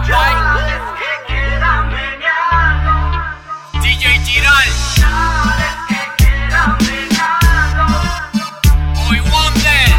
DJ Giral. Boy Wonder.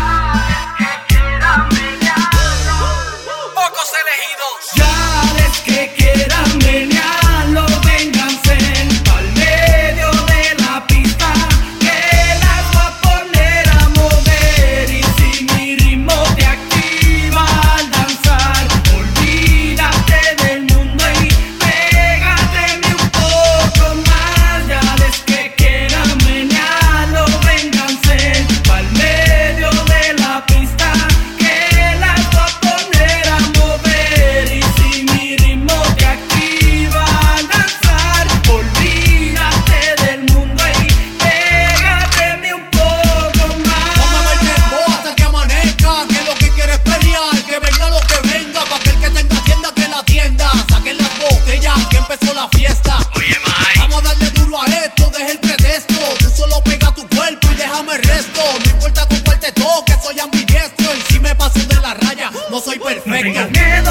Pocos elegidos. Ya les que quieran menearlo, vénganse pa'l medio de la pista, que las voy a poner a mover. Y si mi ritmo te activa al danzar, olvídate del mundo y pégateme un poco más. Ya les que quieran menearlo, vénganse pa'l medio de la pista, que las voy a poner a mover. Y si mi ritmo te activa al danzar, olvídate del mundo y pégateme un poco más. Vamos a ver dembow hasta que amanezca, que lo que quieres pelear, que venga lo que venga, pa' aquel que tenga tienda que la tienda. Saquen las botellas que empezó la fiesta. Oye, Mike. Vamos a darle duro a esto, deja el pretexto. Tú solo pega tu cuerpo y déjame el resto. No importa con cuál te toque, soy ambidiestro. Y si me paso de la raya, no soy No perfecto. tengas miedo